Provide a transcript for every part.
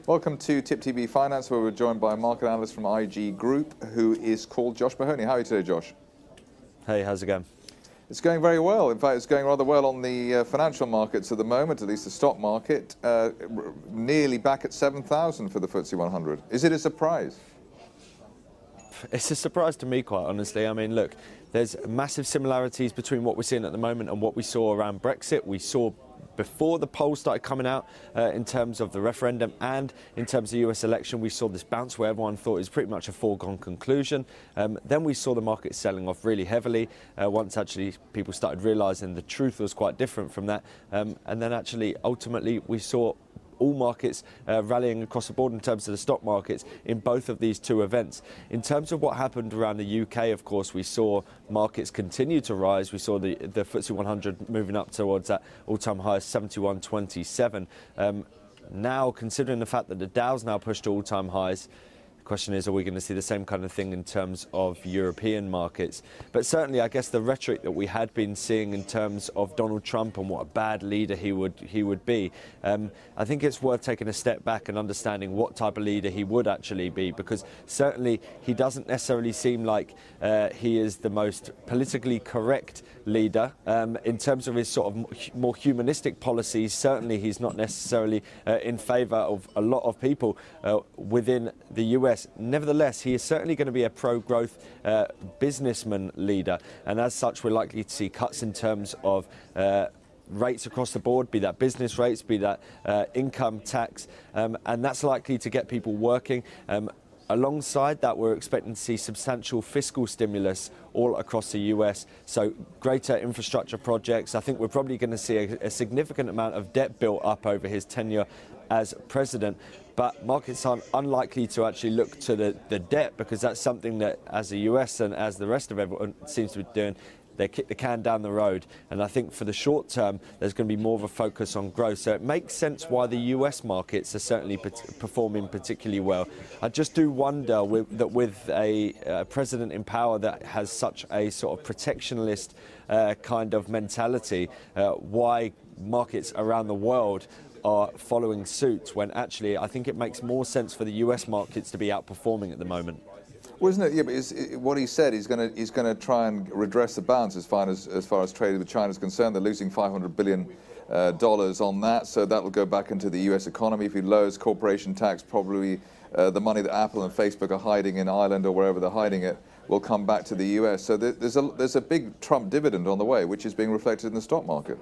Welcome to Tip TV Finance, where we're joined by a market analyst from IG Group, who is called Josh Mahoney. How are you today, Josh? Hey, how's it going? It's going very well. In fact, it's going rather well on the financial markets at the moment, at least the stock market, nearly back at 7,000 for the FTSE 100. Is it a surprise? It's a surprise to me, quite honestly. I mean, look, there's massive similarities between what we're seeing at the moment and what we saw around Brexit. We saw before the polls started coming out in terms of the referendum and in terms of the US election, we saw this bounce where everyone thought it was pretty much a foregone conclusion. Then we saw the market selling off really heavily once actually people started realising the truth was quite different from that. And then actually, ultimately, we saw all markets rallying across the board in terms of the stock markets in both of these two events. In terms of what happened around the UK, of course, we saw markets continue to rise. We saw the FTSE 100 moving up towards that all-time high of 71.27. Now, considering the fact that the Dow's now pushed to all-time highs, the question is, are we going to see the same kind of thing in terms of European markets? But certainly, I guess the rhetoric that we had been seeing in terms of Donald Trump and what a bad leader he would be, I think it's worth taking a step back and understanding what type of leader he would actually be, because certainly he doesn't necessarily seem like he is the most politically correct leader. In terms of his sort of more humanistic policies, certainly he's not necessarily in favour of a lot of people within the US. Nevertheless, he is certainly going to be a pro-growth businessman leader, and as such we're likely to see cuts in terms of rates across the board, be that business rates, be that income tax, and that's likely to get people working. Alongside that, we're expecting to see substantial fiscal stimulus all across the US, so greater infrastructure projects. I think we're probably going to see a significant amount of debt built up over his tenure as president, but markets aren't unlikely to actually look to the debt, because that's something that, as the US and as the rest of everyone seems to be doing, they kick the can down the road. And I think for the short term, there's going to be more of a focus on growth. So it makes sense why the US markets are certainly performing particularly well. I just do wonder that with a president in power that has such a sort of protectionist kind of mentality, why markets around the world are following suit, when actually I think it makes more sense for the US markets to be outperforming at the moment. Well, isn't it? Yeah, but what he said, he's going to try and redress the balance as far as trade with China is concerned. They're losing $500 billion on that, so that will go back into the US economy. If he lowers corporation tax, probably the money that Apple and Facebook are hiding in Ireland or wherever they're hiding it will come back to the US. So there's a big Trump dividend on the way, which is being reflected in the stock market.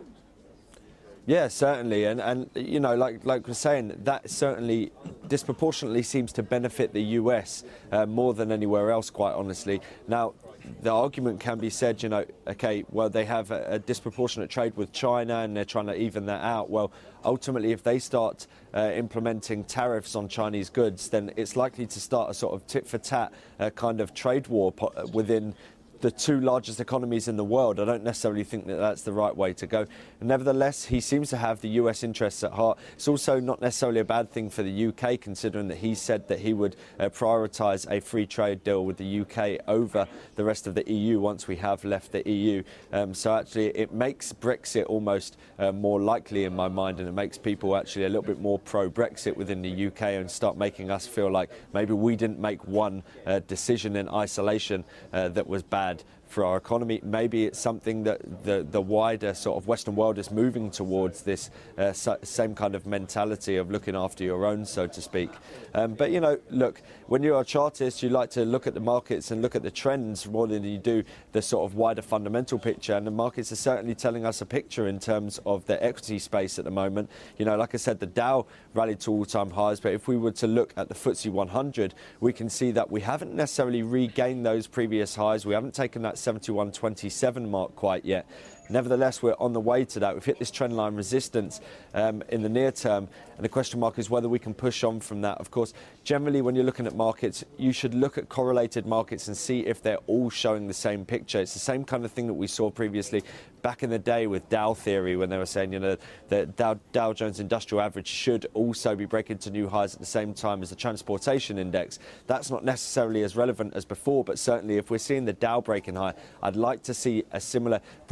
Yeah, certainly, and you know, like we're saying, that certainly disproportionately seems to benefit the US more than anywhere else, quite honestly. Now, the argument can be said, you know, okay, well, they have a disproportionate trade with China and they're trying to even that out. Well, ultimately, if they start implementing tariffs on Chinese goods, then it's likely to start a sort of tit-for-tat kind of trade war within the two largest economies in the world. I don't necessarily think that that's the right way to go. Nevertheless, he seems to have the US interests at heart. It's also not necessarily a bad thing for the UK, considering that he said that he would prioritise a free trade deal with the UK over the rest of the EU once we have left the EU. So actually it makes Brexit almost more likely in my mind, and it makes people actually a little bit more pro-Brexit within the UK and start making us feel like maybe we didn't make one decision in isolation that was bad for our economy. Maybe it's something that the wider sort of Western world is moving towards, this same kind of mentality of looking after your own, so to speak. But, you know, look, when you're a chartist, you like to look at the markets and look at the trends more than you do the sort of wider fundamental picture. And the markets are certainly telling us a picture in terms of the equity space at the moment. You know, like I said, the Dow rallied to all-time highs, but if we were to look at the FTSE 100, we can see that we haven't necessarily regained those previous highs. We haven't taken that 71.27 mark quite yet. Nevertheless, we're on the way to that. We've hit this trend line resistance in the near term, and the question mark is whether we can push on from that. Of course, generally when you're looking at markets, you should look at correlated markets and see if they're all showing the same picture. It's the same kind of thing that we saw previously back in the day with Dow theory, when they were saying, you know, the Dow Jones Industrial Average should also be breaking to new highs at the same time as the transportation index. That's not necessarily as relevant as before, but certainly if we're seeing the Dow breaking high, I'd like to see a similar break higher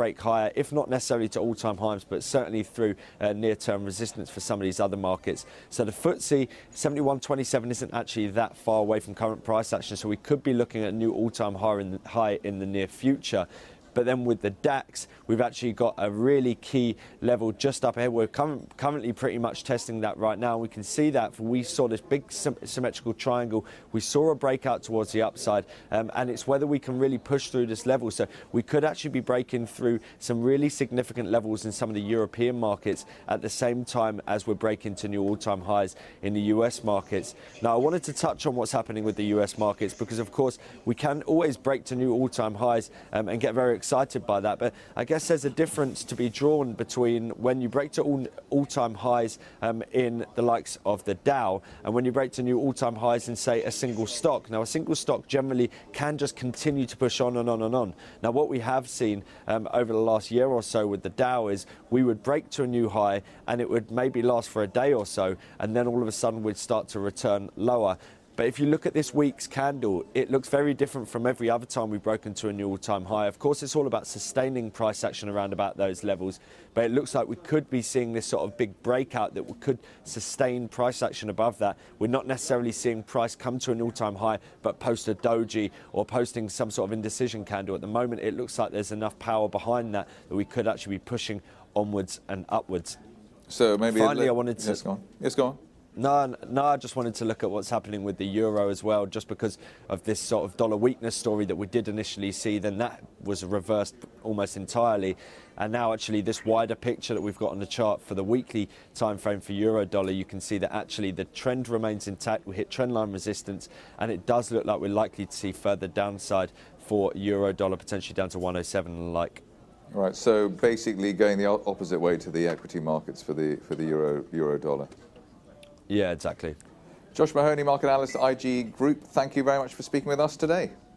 if not necessarily to all-time highs, but certainly through near-term resistance for some of these other markets. So the FTSE 71.27 isn't actually that far away from current price action, so we could be looking at a new all-time high in the near future. But then with the DAX, we've actually got a really key level just up ahead. We're currently pretty much testing that right now. We can see that we saw this big symmetrical triangle. We saw a breakout towards the upside, and it's whether we can really push through this level. So we could actually be breaking through some really significant levels in some of the European markets at the same time as we're breaking to new all-time highs in the US markets. Now, I wanted to touch on what's happening with the US markets because, of course, we can always break to new all-time highs and get very excited by that, but I guess there's a difference to be drawn between when you break to all-time highs in the likes of the Dow and when you break to new all-time highs in, say, a single stock. Now, a single stock generally can just continue to push on and on and on. Now, what we have seen over the last year or so with the Dow is we would break to a new high and it would maybe last for a day or so, and then all of a sudden we'd start to return lower. But if you look at this week's candle, it looks very different from every other time we've broken to a new all-time high. Of course, it's all about sustaining price action around about those levels, but it looks like we could be seeing this sort of big breakout that could sustain price action above that. We're not necessarily seeing price come to an all-time high, but post a doji or posting some sort of indecision candle. At the moment, it looks like there's enough power behind that we could actually be pushing onwards and upwards. So maybe finally, I wanted to... Yes, go on. Yes, go on. No, I just wanted to look at what's happening with the euro as well, just because of this sort of dollar weakness story that we did initially see. Then that was reversed almost entirely. And now actually this wider picture that we've got on the chart for the weekly time frame for euro dollar, you can see that actually the trend remains intact. We hit trendline resistance, and it does look like we're likely to see further downside for euro dollar, potentially down to 107 and the like. Right, so basically going the opposite way to the equity markets for the euro dollar. Yeah, exactly. Josh Mahoney, market analyst at IG Group, thank you very much for speaking with us today.